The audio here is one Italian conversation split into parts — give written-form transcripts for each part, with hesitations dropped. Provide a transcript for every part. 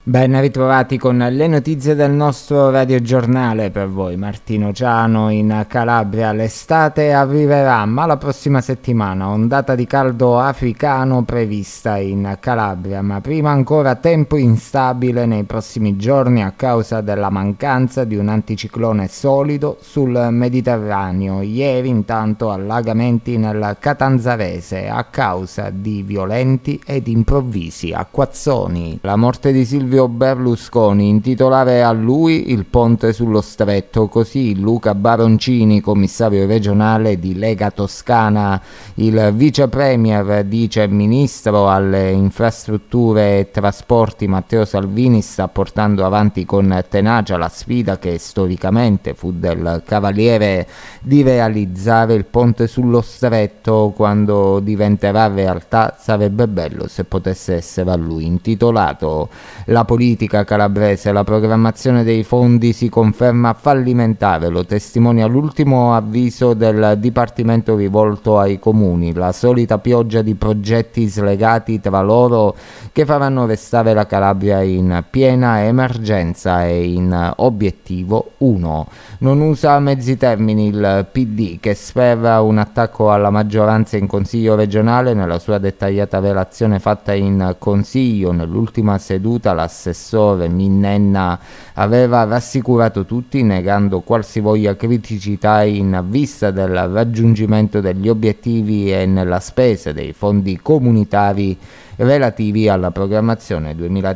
Ben ritrovati con le notizie del nostro radiogiornale per voi. Martino Ciano. In Calabria l'estate arriverà, ma la prossima settimana ondata di caldo africano prevista in Calabria, ma prima ancora tempo instabile nei prossimi giorni a causa della mancanza di un anticiclone solido sul Mediterraneo. Ieri intanto allagamenti nel Catanzarese a causa di violenti ed improvvisi acquazzoni. La morte di Silvio Berlusconi, intitolare a lui il ponte sullo stretto, così Luca Baroncini, commissario regionale di Lega Toscana. Il vice premier, dice ministro alle infrastrutture e trasporti Matteo Salvini, sta portando avanti con tenacia la sfida che storicamente fu del Cavaliere di realizzare il ponte sullo stretto. Quando diventerà realtà sarebbe bello se potesse essere a lui intitolato. La politica calabrese, la programmazione dei fondi si conferma fallimentare, lo testimonia l'ultimo avviso del Dipartimento rivolto ai comuni, la solita pioggia di progetti slegati tra loro che faranno restare la Calabria in piena emergenza e in obiettivo 1. Non usa mezzi termini il PD, che spera un attacco alla maggioranza in Consiglio regionale. Nella sua dettagliata relazione fatta in Consiglio nell'ultima seduta, l'assessore Minnenna aveva rassicurato tutti, negando qualsivoglia criticità in vista del raggiungimento degli obiettivi e nella spesa dei fondi comunitari relativi alla programmazione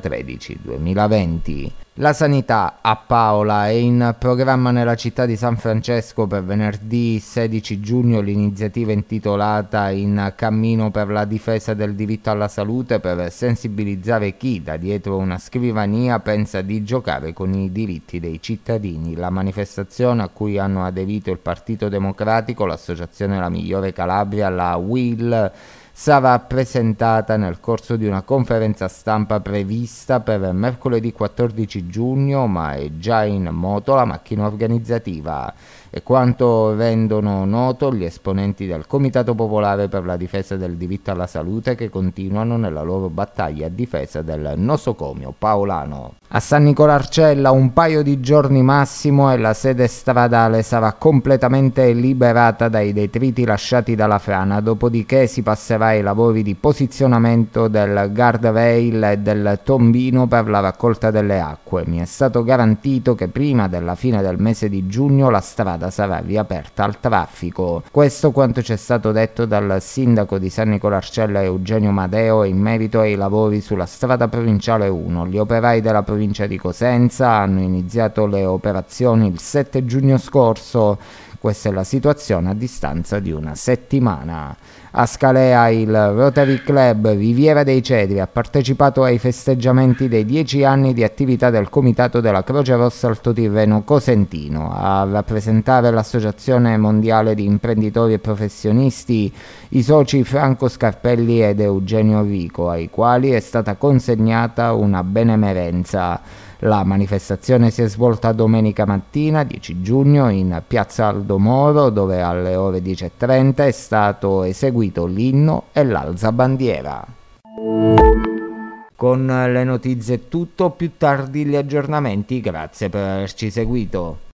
2013-2020. La sanità a Paola. È in programma nella città di San Francesco per venerdì 16 giugno l'iniziativa intitolata In cammino per la difesa del diritto alla salute, per sensibilizzare chi da dietro una scrivania pensa di giocare con i diritti dei cittadini. La manifestazione, a cui hanno aderito il Partito Democratico, l'Associazione La Migliore Calabria, la UIL, sarà presentata nel corso di una conferenza stampa prevista per mercoledì 14 giugno, ma è già in moto la macchina organizzativa. E quanto rendono noto gli esponenti del Comitato Popolare per la difesa del diritto alla salute, che continuano nella loro battaglia a difesa del nosocomio paolano. A San Nicolarcella un paio di giorni massimo e la sede stradale sarà completamente liberata dai detriti lasciati dalla frana, dopodiché si passerà ai lavori di posizionamento del guardrail e del tombino per la raccolta delle acque. Mi è stato garantito che prima della fine del mese di giugno la strada sarà riaperta al traffico. Questo quanto ci è stato detto dal sindaco di San Nicolarcella Eugenio Madeo in merito ai lavori sulla strada provinciale 1. Gli operai della provincia di Cosenza hanno iniziato le operazioni il 7 giugno scorso. Questa è la situazione a distanza di una settimana. A Scalea il Rotary Club Riviera dei Cedri ha partecipato ai festeggiamenti dei 10 anni di attività del Comitato della Croce Rossa Alto Tirreno Cosentino. A rappresentare l'Associazione Mondiale di Imprenditori e Professionisti i soci Franco Scarpelli ed Eugenio Rico, ai quali è stata consegnata una benemerenza. La manifestazione si è svolta domenica mattina 10 giugno in piazza Aldo Moro, dove alle ore 10:30 è stato eseguito l'inno e l'alzabandiera. Con le notizie è tutto, più tardi gli aggiornamenti, grazie per averci seguito.